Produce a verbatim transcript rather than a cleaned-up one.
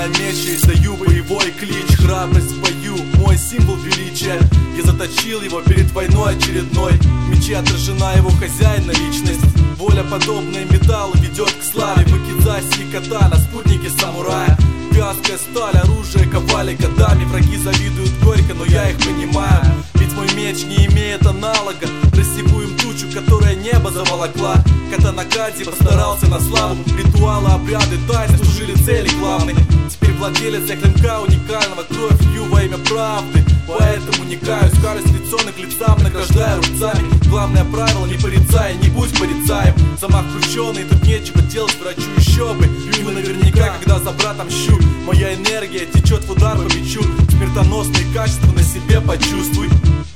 Поднимая меч и издаю боевой клич. Храбрость в бою, мой символ величия. Я заточил его перед войной очередной. В мече отражена его хозяина личность. Воля, подобная металлу, ведет к славе. Вакидзаси и катана, спутники самурая. Вязкая сталь, оружие ковали годами. Враги завидуют горько, но я их понимаю. Ведь мой меч не имеет аналога. Рассеку им тучу, которая небо заволокла. Катана Кадзи постарался на славу. Ритуалы, обряды, тайны служили цели главной. Теперь владелец я клинка уникального. Кровь лью во имя правды, поэтому не каюсь. Скорость лицо к лицам награждаю рубцами. Главное правило, не порицай, не будь порицаем. Замах крученый, тут нечего делать врачу, еще бы. Ему наверняка, когда за братом щу. Моя энергия течет в удар по мячу. Смертоносные качества на себе почувствуй.